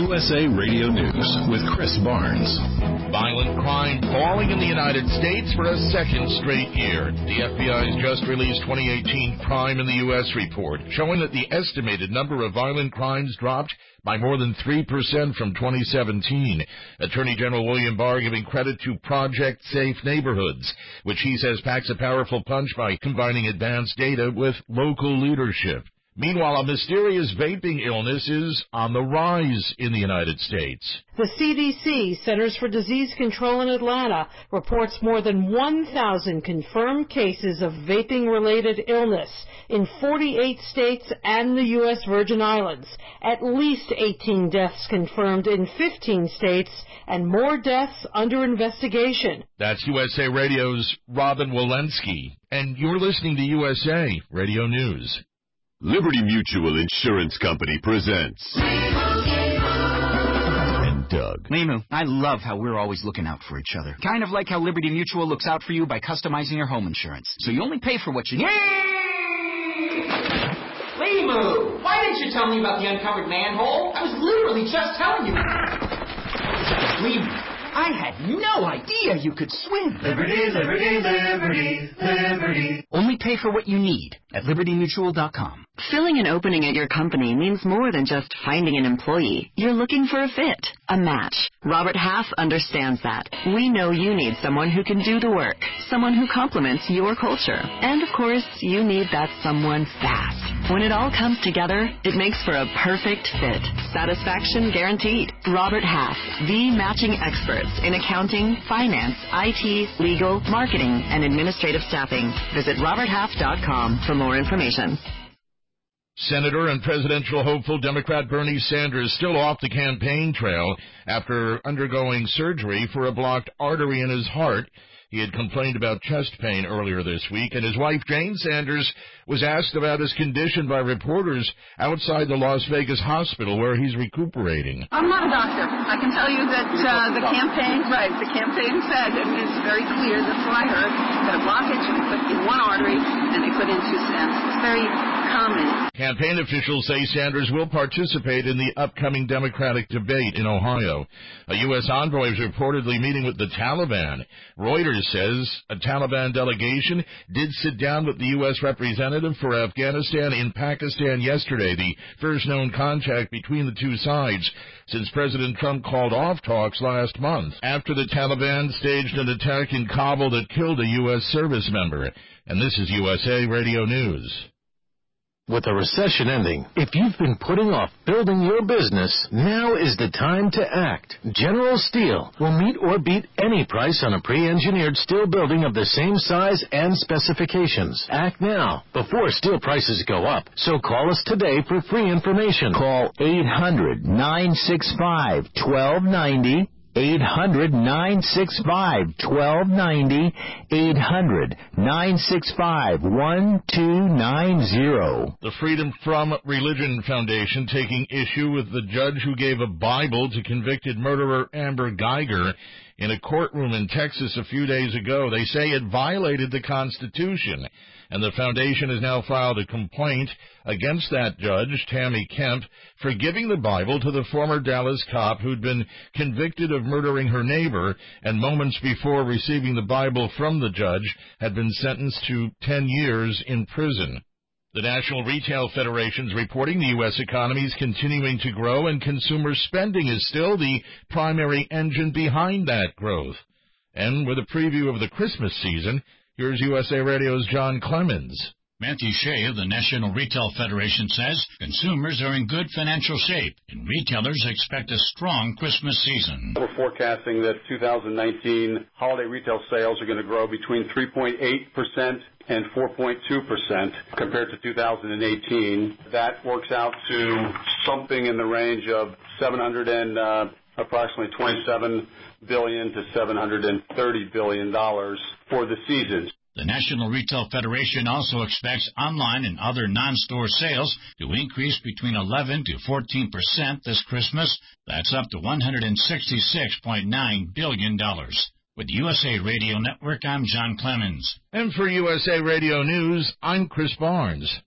USA Radio News with Chris Barnes. Violent crime falling in the United States for a second straight year. The FBI's just released 2018 Crime in the U.S. report, showing that the estimated number of violent crimes dropped by more than 3% from 2017. Attorney General William Barr giving credit to Project Safe Neighborhoods, which he says packs a powerful punch by combining advanced data with local leadership. Meanwhile, a mysterious vaping illness is on the rise in the United States. The CDC, Centers for Disease Control in Atlanta, reports more than 1,000 confirmed cases of vaping-related illness in 48 states and the U.S. Virgin Islands. At least 18 deaths confirmed in 15 states and more deaths under investigation. That's USA Radio's Robin Walensky, and you're listening to USA Radio News. Liberty Mutual Insurance Company presents and Doug. Limu, I love how we're always looking out for each other. Kind of like how Liberty Mutual looks out for you by customizing your home insurance. So you only pay for what you need. Limu, why didn't you tell me about the uncovered manhole? I was literally just telling you. Limu, I had no idea you could swim. Liberty, liberty, liberty, liberty. Only pay for what you need at libertymutual.com. Filling an opening at your company means more than just finding an employee. You're looking for a fit, a match. Robert Half understands that. We know you need someone who can do the work, someone who complements your culture. And of course, you need that someone fast. When it all comes together, it makes for a perfect fit. Satisfaction guaranteed. Robert Half, the matching experts in accounting, finance, IT, legal, marketing, and administrative staffing. Visit roberthalf.com for more information. Senator and presidential hopeful Democrat Bernie Sanders still off the campaign trail after undergoing surgery for a blocked artery in his heart. He had complained about chest pain earlier this week, and his wife, Jane Sanders, was asked about his condition by reporters outside the Las Vegas hospital where he's recuperating. I'm not a doctor. I can tell you that the campaign said, and it's very clear, that's what I heard, that a blockage was put in one artery and they put in two stents. It's very common. Campaign officials say Sanders will participate in the upcoming Democratic debate in Ohio. A U.S. envoy is reportedly meeting with the Taliban. Reuters says a Taliban delegation did sit down with the U.S. representative for Afghanistan in Pakistan yesterday, the first known contact between the two sides since President Trump called off talks last month after the Taliban staged an attack in Kabul that killed a U.S. service member. And this is USA Radio News. With the recession ending, if you've been putting off building your business, now is the time to act. General Steel will meet or beat any price on a pre-engineered steel building of the same size and specifications. Act now, before steel prices go up. So call us today for free information. Call 800-965-1290. 800-965-1290, 800-965-1290. The Freedom From Religion Foundation taking issue with the judge who gave a Bible to convicted murderer Amber Guyger in a courtroom in Texas a few days ago. They say it violated the Constitution, and the foundation has now filed a complaint against that judge, Tammy Kemp, for giving the Bible to the former Dallas cop who'd been convicted of murdering her neighbor and moments before receiving the Bible from the judge had been sentenced to 10 years in prison. The National Retail Federation's reporting the U.S. economy is continuing to grow and consumer spending is still the primary engine behind that growth. And with a preview of the Christmas season, here's USA Radio's John Clemens. Matthew Shea of the National Retail Federation says consumers are in good financial shape, and retailers expect a strong Christmas season. We're forecasting that 2019 holiday retail sales are going to grow between 3.8% and 4.2% compared to 2018. That works out to something in the range of approximately $27 billion to $730 billion for the season. The National Retail Federation also expects online and other non-store sales to increase between 11 to 14% this Christmas. That's up to $166.9 billion. With USA Radio Network, I'm John Clemens. And for USA Radio News, I'm Chris Barnes.